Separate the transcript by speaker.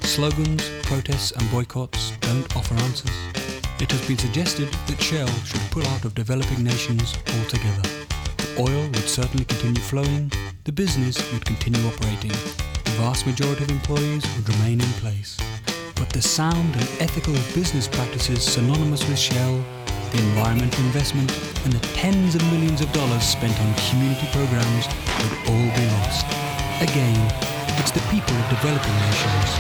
Speaker 1: Slogans, protests and boycotts don't offer answers. It has been suggested that Shell should pull out of developing nations altogether. The oil would certainly continue flowing, the business would continue operating, the vast majority of employees would remain in place. But the sound and ethical business practices synonymous with Shell, the environmental investment and the tens of millions of dollars spent on community programs would all be lost. Again, it's the people of developing nations